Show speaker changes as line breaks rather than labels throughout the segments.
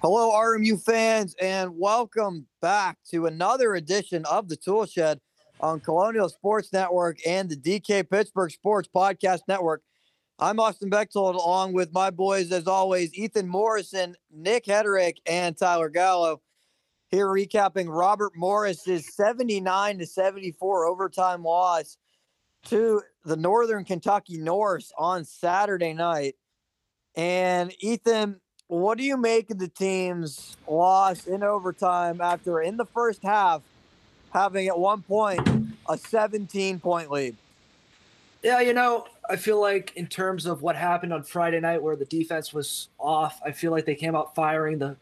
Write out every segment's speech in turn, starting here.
Hello, RMU fans, and welcome back to another edition of the Tool Shed on Colonial Sports Network and the DK Pittsburgh Sports Podcast Network. I'm Austin Bechtold, along with my boys, as always, Ethan Morrison, Nick Hederick, and Tyler Gallo. Here recapping Robert Morris's 79-74 overtime loss to the Northern Kentucky Norse on Saturday night. And Ethan, what do you make of the team's loss in overtime after, in the first half, having at one point a 17-point lead?
Yeah, I feel like in terms of what happened on Friday night where the defense was off, I feel like they came out firing the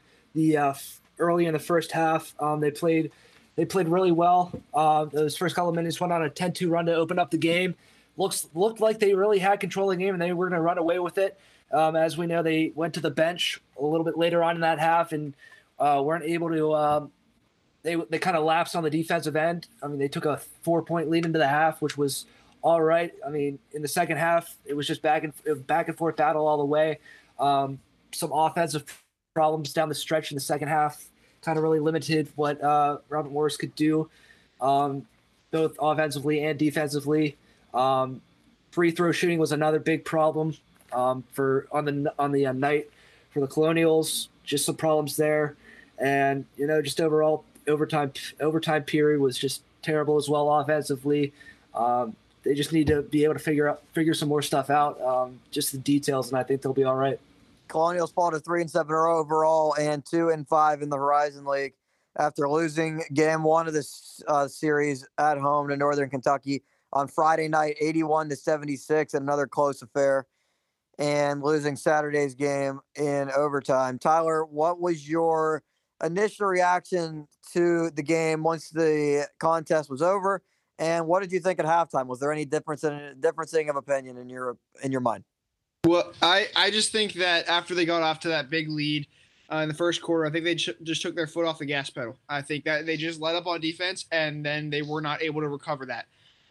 early in the first half. They played really well. Those first couple of minutes went on a 10-2 run to open up the game. Looked like they really had control of the game and they were going to run away with it. As we know, they went to the bench a little bit later on in that half and weren't able to. They kind of lapsed on the defensive end. I mean, they took a 4-point lead into the half, which was all right. I mean, in the second half, it was just back and forth battle all the way. Some offensive problems down the stretch in the second half kind of really limited what Robert Morris could do, both offensively and defensively. Free throw shooting was another big problem on the night for the Colonials. Just some problems there, and just overall overtime period was just terrible as well offensively. They just need to be able to figure some more stuff out, just the details, and I think they'll be all right.
Colonials fall to 3-7 overall and 2-5 in the Horizon League after losing game one of this series at home to Northern Kentucky on Friday night, 81-76, another close affair, and losing Saturday's game in overtime. Tyler, what was your initial reaction to the game once the contest was over? And what did you think at halftime? Was there any differencing of opinion in your mind?
Well, I just think that after they got off to that big lead in the first quarter, I think they just took their foot off the gas pedal. I think that they just let up on defense, and then they were not able to recover that.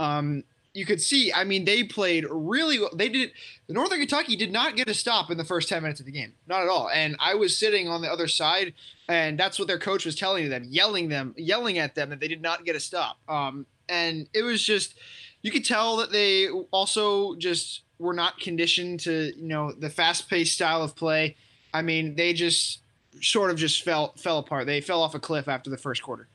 You could see, I mean, they played really well. The Northern Kentucky did not get a stop in the first 10 minutes of the game. Not at all. And I was sitting on the other side, and that's what their coach was telling them, yelling at them that they did not get a stop. And it was just, you could tell that they also just were not conditioned to, the fast-paced style of play. I mean, they just sort of just fell apart. They fell off a cliff after the first quarter.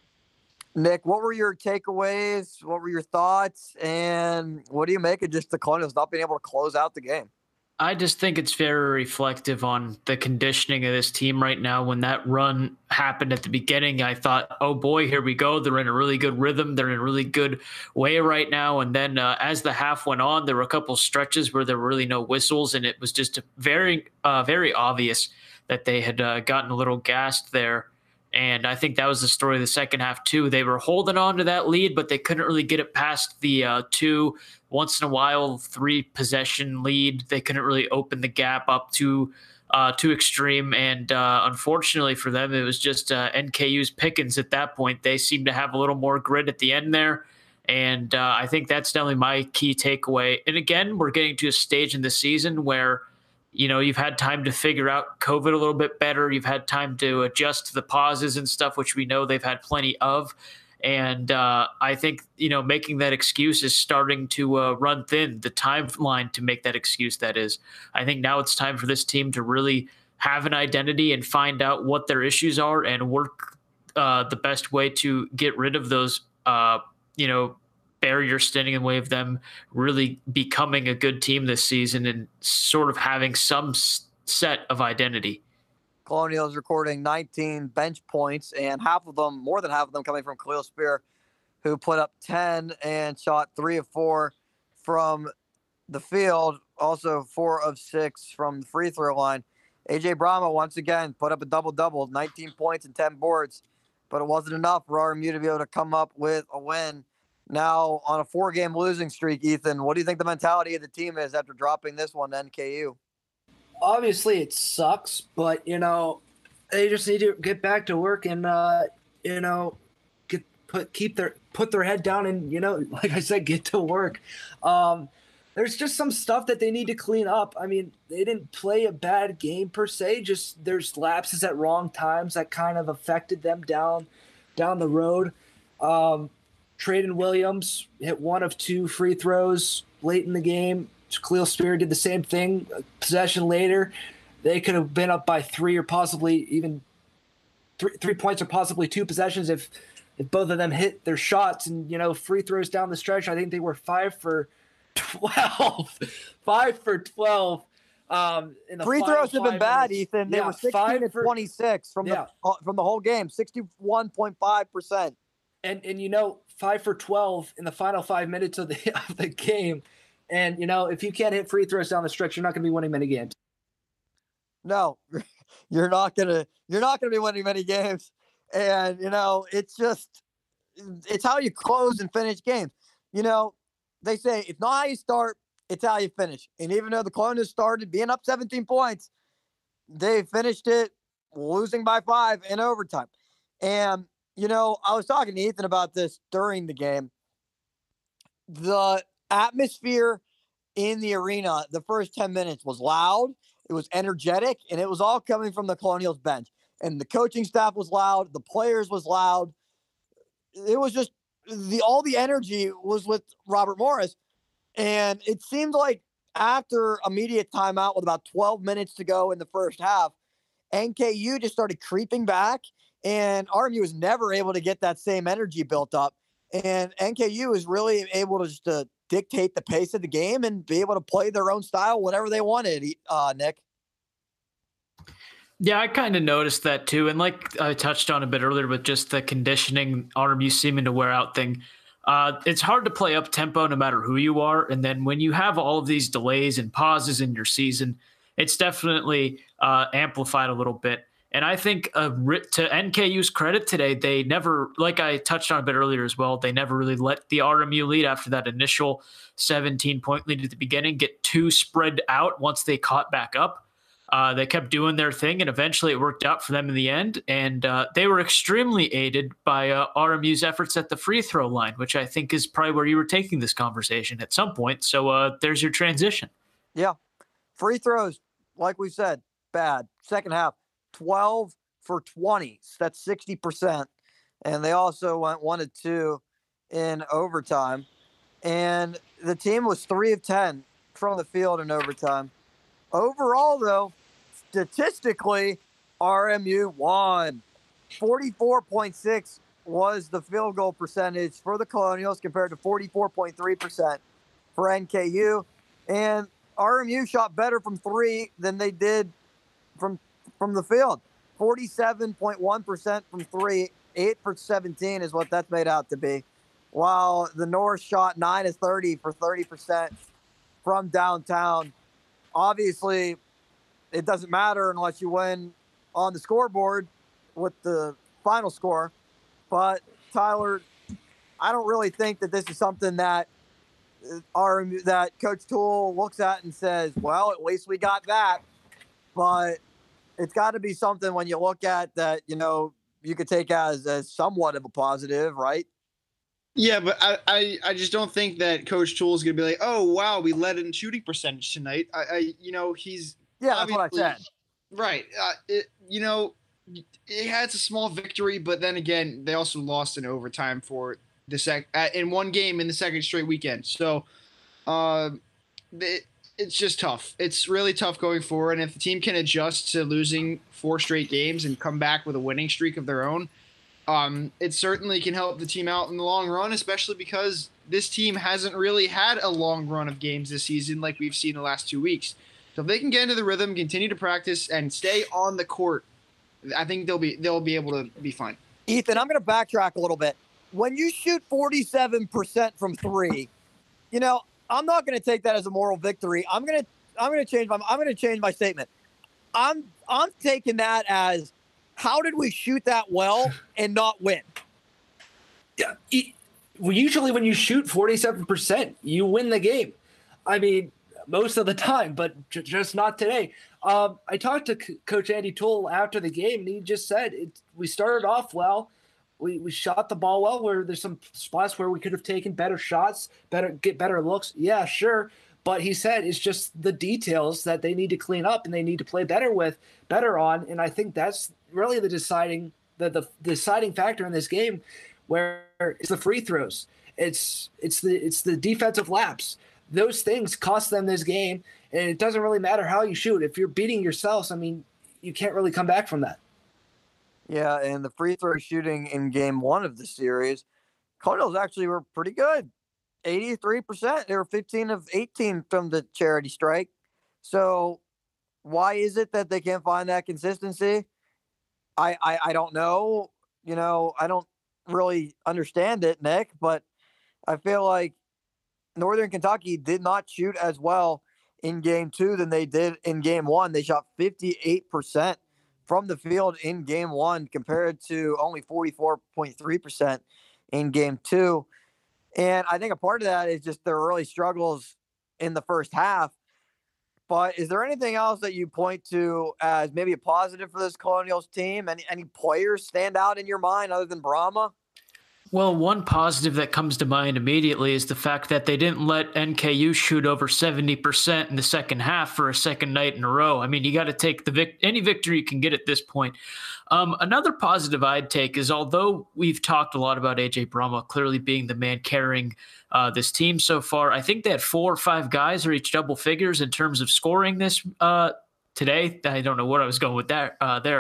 Nick, what were your takeaways? What were your thoughts? And what do you make of just the Colonials not being able to close out the game?
I just think it's very reflective on the conditioning of this team right now. When that run happened at the beginning, I thought, oh boy, here we go. They're in a really good rhythm. They're in a really good way right now. And then as the half went on, there were a couple stretches where there were really no whistles. And it was just very obvious that they had gotten a little gassed there. And I think that was the story of the second half too. They were holding on to that lead, but they couldn't really get it past the once in a while 3 possession lead. They couldn't really open the gap up too extreme. And unfortunately for them, it was just NKU's pickings at that point. They seemed to have a little more grit at the end there. And I think that's definitely my key takeaway. And again, we're getting to a stage in the season where you've had time to figure out COVID a little bit better. You've had time to adjust to the pauses and stuff, which we know they've had plenty of. And I think, making that excuse is starting to run thin, the timeline to make that excuse, that is. I think now it's time for this team to really have an identity and find out what their issues are and work the best way to get rid of those, barriers standing in the way of them really becoming a good team this season and sort of having some set of identity.
Colonials recording 19 bench points, and more than half of them coming from Khalil Spear, who put up 10 and shot 3 of 4 from the field, also 4 of 6 from the free throw line. AJ Brahma once again put up a double-double, 19 points and 10 boards, but it wasn't enough for RMU to be able to come up with a win. Now, on a 4-game losing streak, Ethan, what do you think the mentality of the team is after dropping this one to NKU?
Obviously, it sucks, but, they just need to get back to work and, put their head down and, like I said, get to work. there's just some stuff that they need to clean up. I mean, they didn't play a bad game per se, just there's lapses at wrong times that kind of affected them down the road. Traden Williams hit 1 of 2 free throws late in the game. Khalil Spear did the same thing. A possession later, they could have been up by 3 or possibly even 3 points or possibly 2 possessions if both of them hit their shots. And, free throws down the stretch, I think they were 5 for 12. 5 for 12. In the
free throws have been bad, Ethan. They were 16 to 26 from the whole game, 61.5%.
And 5 for 12 in the final 5 minutes of the game. And if you can't hit free throws down the stretch, you're not going to be winning many games.
No, you're not gonna be winning many games. And it's how you close and finish games. They say it's not how you start, it's how you finish. And even though the Colonials started being up 17 points, they finished it losing by 5 in overtime. And I was talking to Ethan about this during the game. The atmosphere in the arena the first 10 minutes was loud, it was energetic, and it was all coming from the Colonials bench. And the coaching staff was loud, the players was loud. It was just all the energy was with Robert Morris. And it seemed like after immediate timeout with about 12 minutes to go in the first half, NKU just started creeping back, and RMU was never able to get that same energy built up. And NKU is really able to just dictate the pace of the game and be able to play their own style, whatever they wanted, Nick.
Yeah, I kind of noticed that too. And like I touched on a bit earlier with just the conditioning, RMU seeming to wear out thing. It's hard to play up tempo no matter who you are. And then when you have all of these delays and pauses in your season, it's definitely amplified a little bit. And I think to NKU's credit today, they never, like I touched on a bit earlier as well, they never really let the RMU lead after that initial 17-point lead at the beginning get too spread out once they caught back up. They kept doing their thing, and eventually it worked out for them in the end. And they were extremely aided by RMU's efforts at the free throw line, which I think is probably where you were taking this conversation at some point. So there's your transition.
Yeah. Free throws, like we said, bad. Second half, 12 for 20. That's 60%. And they also went 1 of 2 in overtime. And the team was 3 of 10 from the field in overtime. Overall, though, statistically, RMU won. 44.6 was the field goal percentage for the Colonials compared to 44.3% for NKU. And RMU shot better from 3 than they did from the field. 47.1% from 3, 8 for 17 is what that's made out to be. While the North shot 9 of 30 for 30% from downtown. Obviously, it doesn't matter unless you win on the scoreboard with the final score. But, Tyler, I don't really think that this is something that that Coach Toole looks at and says, well, at least we got that. But it's got to be something when you look at that, you could take as somewhat of a positive, right?
Yeah, but I just don't think that Coach Toole is going to be like, oh, wow, we led in shooting percentage tonight. He's
that's what I said.
Right. It had a small victory, but then again, they also lost in overtime for in one game in the second straight weekend. So it's just tough. It's really tough going forward. And if the team can adjust to losing 4 straight games and come back with a winning streak of their own, it certainly can help the team out in the long run, especially because this team hasn't really had a long run of games this season like we've seen the last 2 weeks. So if they can get into the rhythm, continue to practice, and stay on the court, I think they'll be able to be fine.
Ethan, I'm going to backtrack a little bit. When you shoot 47% from 3, I'm not going to take that as a moral victory. I'm going to change my statement. I'm taking that as, how did we shoot that well and not win?
Yeah, usually when you shoot 47%, you win the game. I mean, most of the time, but just not today. I talked to Coach Andy Toole after the game, and he just said we started off well. We shot the ball well, where there's some spots where we could have taken better shots, get better looks. Yeah, sure. But he said it's just the details that they need to clean up and they need to play better on. And I think that's really the deciding factor in this game, where it's the free throws. It's the defensive laps. Those things cost them this game, and it doesn't really matter how you shoot. If you're beating yourselves, I mean, you can't really come back from that.
Yeah, and the free throw shooting in game one of the series, Cardinals actually were pretty good. 83%. They were 15 of 18 from the charity strike. So why is it that they can't find that consistency? I don't know. I don't really understand it, Nick, but I feel like Northern Kentucky did not shoot as well in game two than they did in game one. They shot 58% from the field in game one compared to only 44.3% in game two. And I think a part of that is just their early struggles in the first half. But is there anything else that you point to as maybe a positive for this Colonials team? Any players stand out in your mind other than Brahma?
Well, one positive that comes to mind immediately is the fact that they didn't let NKU shoot over 70% in the second half for a second night in a row. I mean, you got to take any victory you can get at this point. Another positive I'd take is, although we've talked a lot about A.J. Brahma clearly being the man carrying this team so far, I think they had 4 or 5 guys reach double figures in terms of scoring this today. I don't know what I was going with there.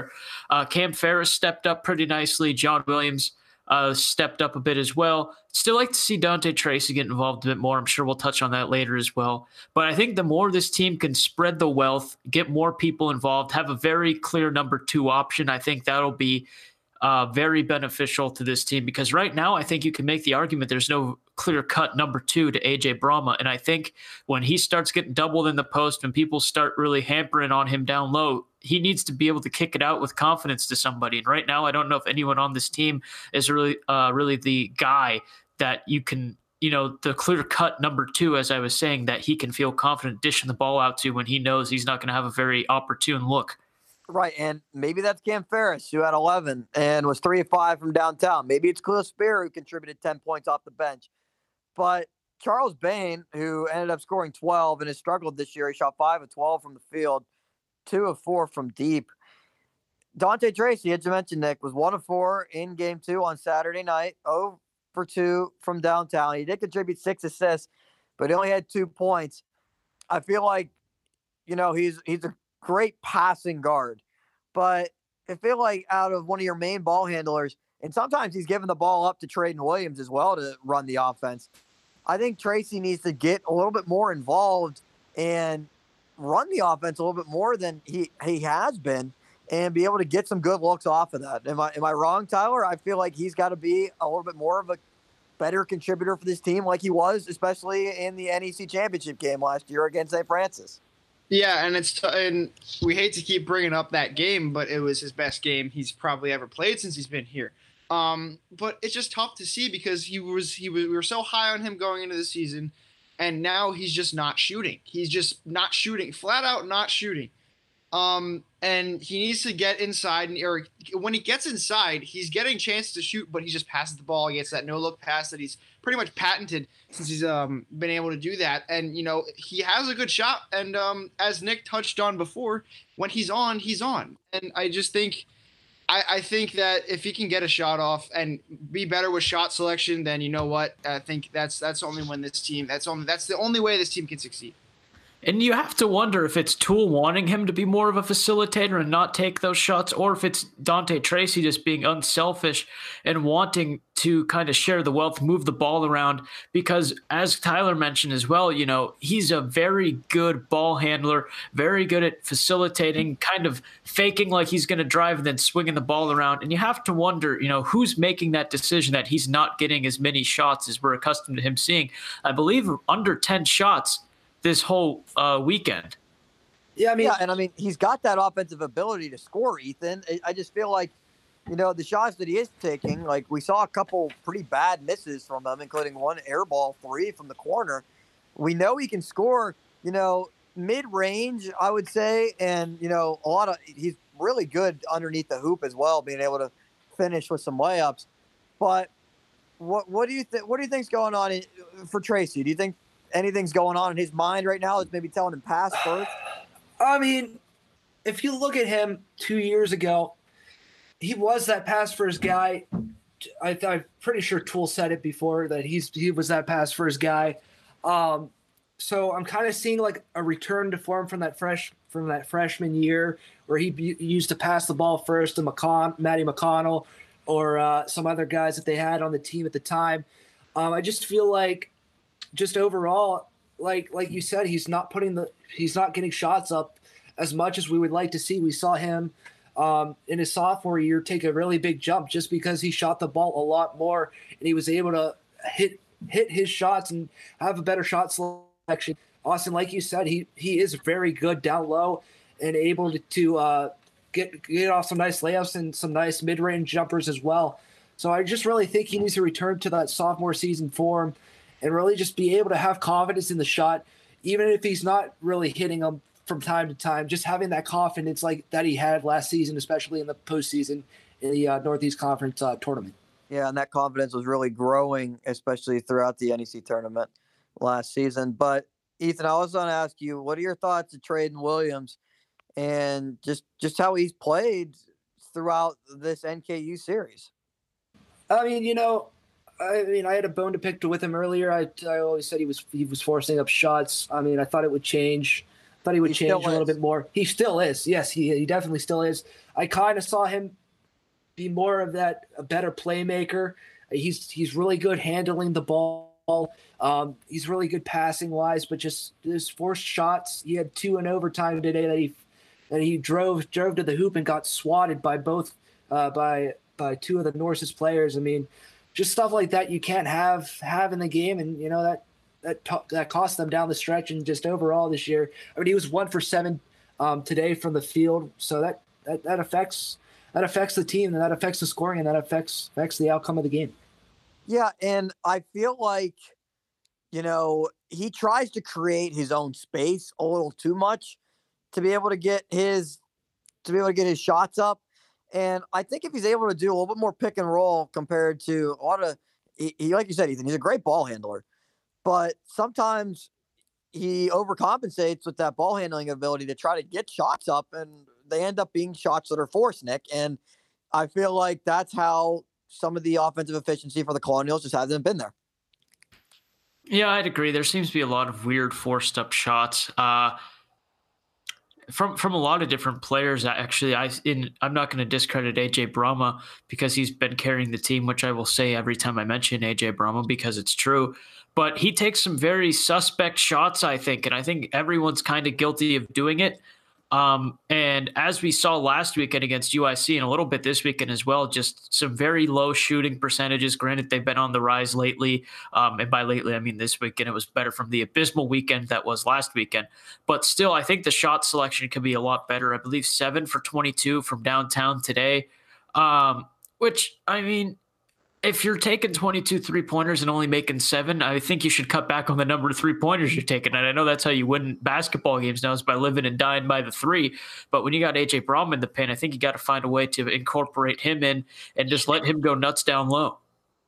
Cam Ferris stepped up pretty nicely. John Williams stepped up a bit as well. Still like to see Dante Tracy get involved a bit more. I'm sure we'll touch on that later as well. But I think the more this team can spread the wealth, get more people involved, have a very clear number 2 option, I think that'll be very beneficial to this team, because right now I think you can make the argument there's no clear-cut number 2 to A.J. Brahma. And I think when he starts getting doubled in the post and people start really hampering on him down low, he needs to be able to kick it out with confidence to somebody. And right now, I don't know if anyone on this team is really the guy that you can, the clear-cut number 2, as I was saying, that he can feel confident dishing the ball out to when he knows he's not going to have a very opportune look.
Right, and maybe that's Cam Ferris, who had 11 and was 3 of 5 from downtown. Maybe it's Khalil Spear, who contributed 10 points off the bench. But Charles Bain, who ended up scoring 12 and has struggled this year, he shot 5 of 12 from the field, 2 of 4 from deep. Dante Tracy, as you mentioned, Nick, was 1 of 4 in game 2 on Saturday night, 0 for 2 from downtown. He did contribute 6 assists, but he only had 2 points. I feel like, he's a great passing guard, but I feel like out of one of your main ball handlers, and sometimes he's giving the ball up to Traden Williams as well to run the offense, I think Tracy needs to get a little bit more involved and run the offense a little bit more than he has been, and be able to get some good looks off of that. Am I wrong, Tyler? I feel like he's got to be a little bit more of a better contributor for this team, like he was, especially in the NEC championship game last year against St. Francis.
Yeah, and we hate to keep bringing up that game, but it was his best game he's probably ever played since he's been here. But it's just tough to see, because we were so high on him going into the season, and now he's just not shooting. He's just not shooting, flat out not shooting. And he needs to get inside, or when he gets inside, he's getting chances to shoot, but he just passes the ball. He gets that no-look pass that he's pretty much patented since he's been able to do that. And, he has a good shot. And as Nick touched on before, when he's on, he's on. And I just think I think that if he can get a shot off and be better with shot selection, then you know what? I think that's only when this team that's the only way this team can succeed.
And you have to wonder if it's Toole wanting him to be more of a facilitator and not take those shots, or if it's Dante Tracy just being unselfish and wanting to kind of share the wealth, move the ball around. Because as Tyler mentioned as well, he's a very good ball handler, very good at facilitating, kind of faking like he's going to drive and then swinging the ball around. And you have to wonder, who's making that decision that he's not getting as many shots as we're accustomed to him seeing. I believe under 10 shots this whole weekend.
Yeah,
I mean, he's got that offensive ability to score, Ethan. I just feel like, the shots that he is taking, like we saw a couple pretty bad misses from him, including one air ball 3 from the corner. We know he can score, mid-range, I would say, and, he's really good underneath the hoop as well, being able to finish with some layups. But what do you think? What do you think's going on for Tracy? Do you think anything's going on in his mind right now that's maybe telling him pass first?
I mean, if you look at him 2 years ago, he was that pass first guy. I'm pretty sure Tool said it before that he was that pass first guy. So I'm kind of seeing like a return to form from that freshman year where he used to pass the ball first to Matty McConnell or some other guys that they had on the team at the time. I just feel like just overall, like you said, he's not getting shots up as much as we would like to see. We saw him in his sophomore year take a really big jump just because he shot the ball a lot more and he was able to hit his shots and have a better shot selection. Austin, like you said, he is very good down low and able to get off some nice layups and some nice mid-range jumpers as well. So I just really think he needs to return to that sophomore season form and really just be able to have confidence in the shot, even if he's not really hitting them from time to time. Just having that confidence like that he had last season, especially in the postseason in the Northeast Conference tournament.
Yeah, and that confidence was really growing, especially throughout the NEC tournament last season. But Ethan, I was going to ask you, what are your thoughts of Traden Williams and just how he's played throughout this NKU series?
I mean, I had a bone to pick with him earlier. I always said he was forcing up shots. I mean, I thought it would change. I thought he would change a little bit more. He still is. Yes, he definitely still is. I kind of saw him be more of a better playmaker. He's really good handling the ball. He's really good passing wise, but just his forced shots. He had 2 in overtime today that he drove to the hoop and got swatted by both by 2 of the Norse's players. I mean, just stuff like that you can't have in the game, and that cost them down the stretch and just overall this year. I mean, he was 1 for 7 today from the field, so that affects the team, and that affects the scoring, and that affects the outcome of the game.
Yeah, and I feel like, he tries to create his own space a little too much to be able to get his shots up. And I think if he's able to do a little bit more pick and roll compared to a lot of, he like you said, Ethan, he's a great ball handler, but sometimes he overcompensates with that ball handling ability to try to get shots up, and they end up being shots that are forced, Nick. And I feel like that's how some of the offensive efficiency for the Colonials just hasn't been there.
Yeah, I'd agree. There seems to be a lot of weird forced up shots from a lot of different players. Actually, I'm not going to discredit AJ Brahma because he's been carrying the team, which I will say every time I mention AJ Brahma because it's true. But he takes some very suspect shots, I think, and I think everyone's kind of guilty of doing it. And as we saw last weekend against UIC and a little bit this weekend as well, just some very low shooting percentages. Granted, they've been on the rise lately. And by lately, I mean this weekend. It was better from the abysmal weekend that was last weekend. But still, I think the shot selection could be a lot better. I believe 7 for 22 from downtown today. Which, I mean, if you're taking 22 3-pointers and only making 7, I think you should cut back on the number of 3-pointers you're taking. And I know that's how you win basketball games now, is by living and dying by the 3. But when you got AJ Brahma in the paint, I think you got to find a way to incorporate him in and just let him go nuts down low.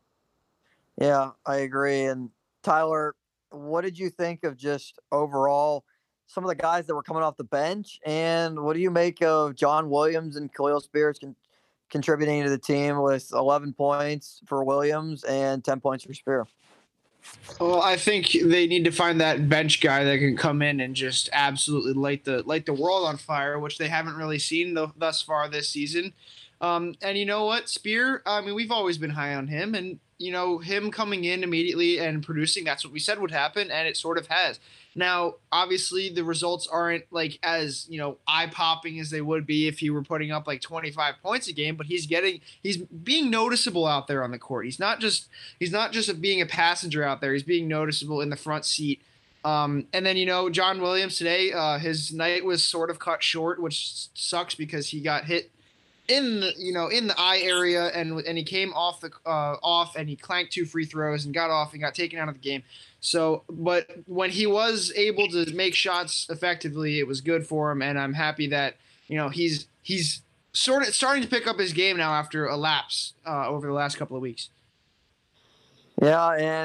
Yeah, I agree. And Tyler, what did you think of just overall some of the guys that were coming off the bench? And what do you make of John Williams and Khalil Spears contributing to the team with 11 points for Williams and 10 points for Spear?
Well, I think they need to find that bench guy that can come in and just absolutely light the world on fire, which they haven't really seen thus far this season. And you know what, Spear, I mean, we've always been high on him, and him coming in immediately and producing, that's what we said would happen, and it sort of has. Now, obviously, the results aren't like as, eye-popping as they would be if he were putting up like 25 points a game, but he's being noticeable out there on the court. He's not just being a passenger out there. He's being noticeable in the front seat. And then, John Williams today, his night was sort of cut short, which sucks because he got hit in the eye area, and he came off and he clanked 2 free throws and got off and got taken out of the game. So, but when he was able to make shots effectively, it was good for him, and I'm happy that he's sort of starting to pick up his game now after a lapse over the last couple of weeks.
Yeah, and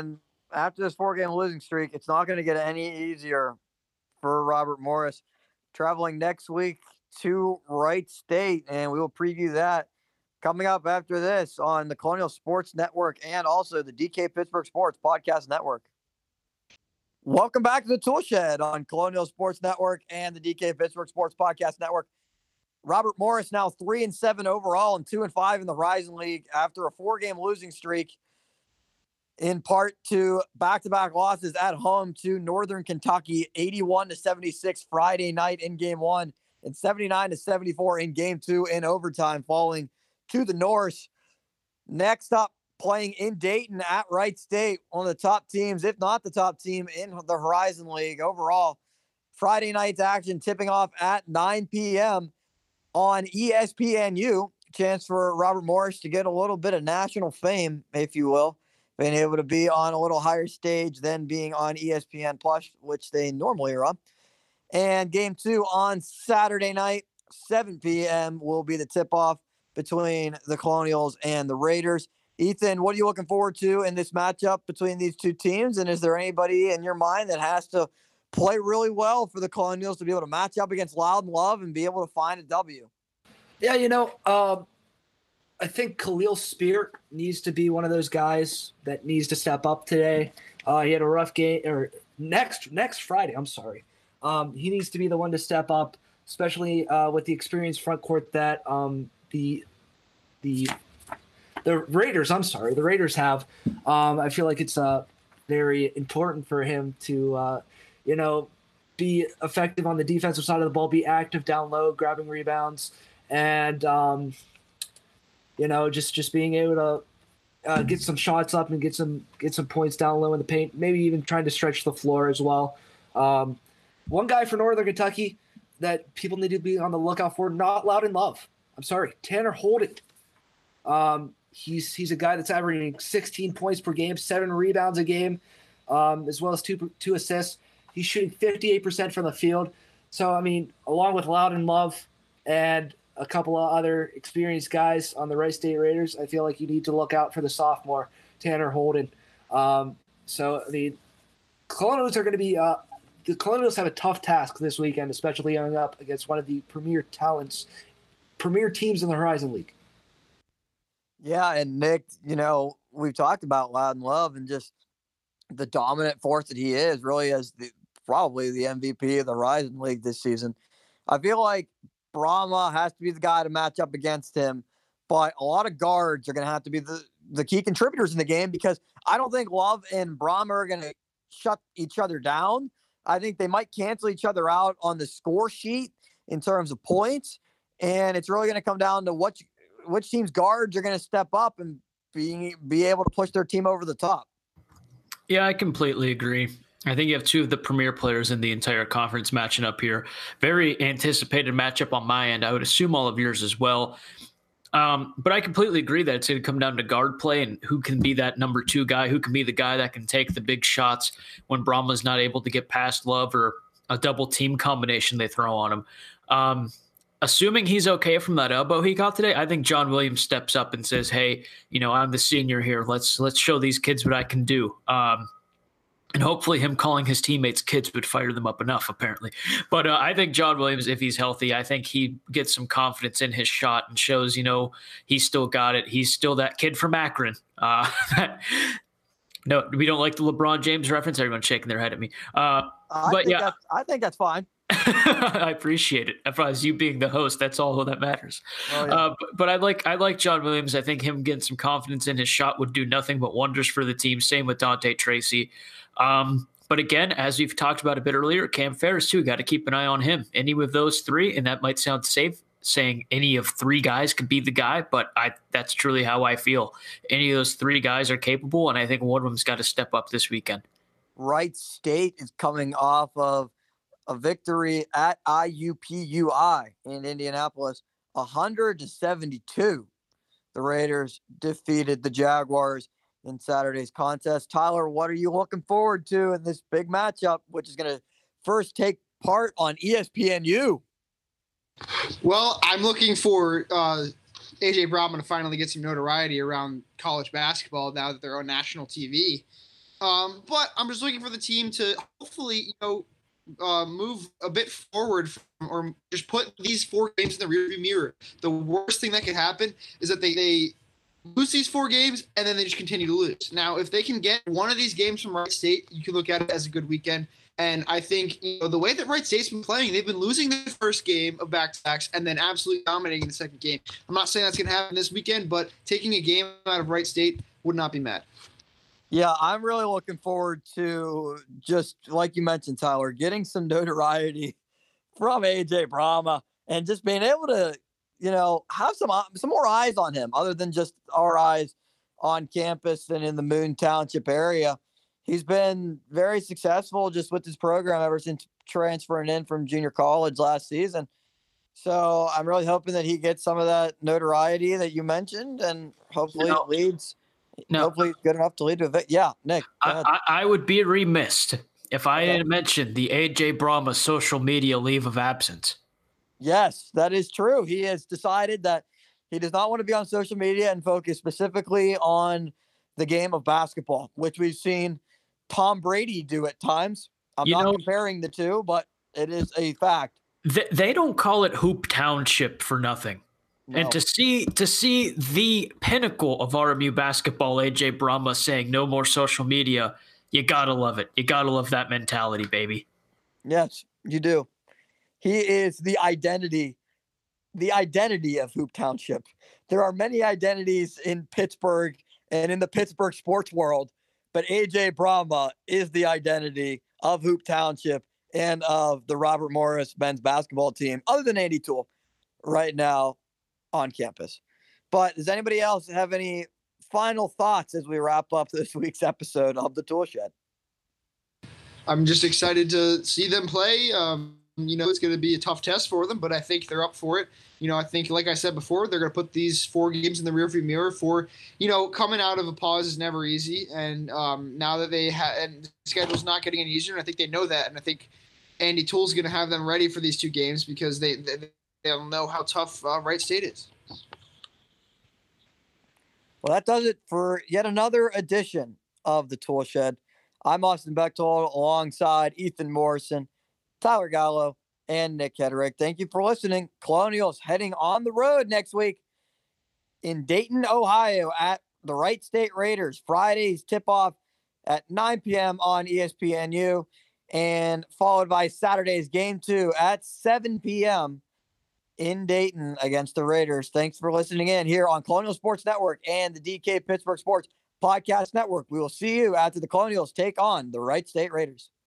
after this 4-game losing streak, it's not going to get any easier for Robert Morris. Traveling next week to Wright State, and we will preview that coming up after this on the Colonial Sports Network and also the DK Pittsburgh Sports Podcast Network. Welcome back to the Tool Shed on Colonial Sports Network and the DK Pittsburgh Sports Podcast Network. Robert Morris now 3-7 overall and 2-5 in the Horizon League after a 4-game losing streak, in part to back-to-back losses at home to Northern Kentucky, 81-76 Friday night in Game 1 and 79-74 in Game 2 in overtime, falling to the Norse. Next up, playing in Dayton at Wright State, one of the top teams, if not the top team in the Horizon League overall. Friday night's action tipping off at 9 p.m. on ESPNU. Chance for Robert Morris to get a little bit of national fame, if you will, being able to be on a little higher stage than being on ESPN Plus, which they normally are on. And Game 2 on Saturday night, 7 p.m. will be the tip-off between the Colonials and the Raiders. Ethan, what are you looking forward to in this matchup between these two teams? And is there anybody in your mind that has to play really well for the Colonials to be able to match up against Loudon Love and be able to find a W?
Yeah, I think Khalil Spear needs to be one of those guys that needs to step up today. He had a rough game, or next Friday. I'm sorry. He needs to be the one to step up, especially with the experienced front court that the Raiders. The Raiders have. I feel like it's very important for him to, be effective on the defensive side of the ball, be active down low, grabbing rebounds, and just being able to get some shots up and get some points down low in the paint, maybe even trying to stretch the floor as well. One guy for Northern Kentucky that people need to be on the lookout for, not Loudon Love. I'm sorry, Tanner Holden. He's a guy that's averaging 16 points per game, 7 rebounds a game, as well as two assists. He's shooting 58% from the field. So, along with Loudon Love and a couple of other experienced guys on the Wright State Raiders, I feel like you need to look out for the sophomore, Tanner Holden. The Colonials are going to be the Colonials have a tough task this weekend, especially going up against one of the premier teams in the Horizon League.
Yeah, and Nick, we've talked about Loudon Love and just the dominant force that he is, really as probably the MVP of the Horizon League this season. I feel like Brahma has to be the guy to match up against him, but a lot of guards are going to have to be the key contributors in the game, because I don't think Love and Brahma are going to shut each other down. I think they might cancel each other out on the score sheet in terms of points, and it's really going to come down to which team's guards are going to step up and be able to push their team over the top.
Yeah, I completely agree. I think you have two of the premier players in the entire conference matching up here. Very anticipated matchup on my end. I would assume all of yours as well. But I completely agree that it's going to come down to guard play and who can be that number 2 guy, who can be the guy that can take the big shots when Brahma's not able to get past Love, or a double team combination they throw on him. Assuming he's okay from that elbow he got today, I think John Williams steps up and says, hey, I'm the senior here. Let's show these kids what I can do. And hopefully him calling his teammates kids would fire them up enough, apparently. But I think John Williams, if he's healthy, I think he gets some confidence in his shot and shows, he's still got it. He's still that kid from Akron. No, we don't like the LeBron James reference. Everyone's shaking their head at me.
I think that's fine.
I appreciate it. If I was you being the host, that's all that matters. Oh, yeah. But I like John Williams. I think him getting some confidence in his shot would do nothing but wonders for the team. Same with Dante Tracy. But again, as we've talked about a bit earlier, Cam Ferris too, got to keep an eye on him. Any of those 3, and that might sound safe saying any of 3 guys could be the guy, but that's truly how I feel. Any of those 3 guys are capable, and I think one of them's got to step up this weekend.
Wright State is coming off of a victory at IUPUI in Indianapolis, 100-72. The Raiders defeated the Jaguars in Saturday's contest. Tyler, what are you looking forward to in this big matchup, which is going to first take part on ESPNU?
Well, I'm looking for AJ Brahman to finally get some notoriety around college basketball now that they're on national TV. But I'm just looking for the team to hopefully, move a bit forward or just put these 4 games in the rearview mirror. The worst thing that could happen is that they lose these 4 games and then they just continue to lose. Now, if they can get one of these games from Wright State, you can look at it as a good weekend. And I think the way that Wright State's been playing, they've been losing the first game of back-to-backs and then absolutely dominating the second game. I'm not saying that's going to happen this weekend, but taking a game out of Wright State would not be mad.
Yeah, I'm really looking forward to, just like you mentioned, Tyler, getting some notoriety from AJ Brahma and just being able to, have some more eyes on him other than just our eyes on campus and in the Moon Township area. He's been very successful just with his program ever since transferring in from junior college last season. So I'm really hoping that he gets some of that notoriety that you mentioned, and hopefully it leads. Hopefully it's good enough to lead to a victory. Yeah, Nick.
I would be remiss if I didn't mention the AJ Brahma social media leave of absence.
Yes, that is true. He has decided that he does not want to be on social media and focus specifically on the game of basketball, which we've seen Tom Brady do at times. I'm not comparing the two, but it is a fact.
They don't call it Hoop Township for nothing. No. And to see the pinnacle of RMU basketball, AJ Brahma saying no more social media, you gotta love it. You gotta love that mentality, baby.
Yes, you do. He is the identity of Hoop Township. There are many identities in Pittsburgh and in the Pittsburgh sports world, but AJ Brahma is the identity of Hoop Township and of the Robert Morris men's basketball team, other than Andy Toole right now on campus. But does anybody else have any final thoughts as we wrap up this week's episode of the Tool Shed?
I'm just excited to see them play. It's going to be a tough test for them, but I think they're up for it. I think, like I said before, they're going to put these 4 games in the rearview mirror for, coming out of a pause is never easy. And now that and the schedule's not getting any easier, and I think they know that. And I think Andy Toole's going to have them ready for these 2 games because they'll know how tough Wright State is.
Well, that does it for yet another edition of the Tool Shed. I'm Austin Bechtold alongside Ethan Morrison, Tyler Gallo, and Nick Hederick. Thank you for listening. Colonials heading on the road next week in Dayton, Ohio at the Wright State Raiders. Friday's tip-off at 9 p.m. on ESPNU, and followed by Saturday's game 2 at 7 p.m. in Dayton against the Raiders. Thanks for listening in here on Colonial Sports Network and the DK Pittsburgh Sports Podcast Network. We will see you after the Colonials take on the Wright State Raiders.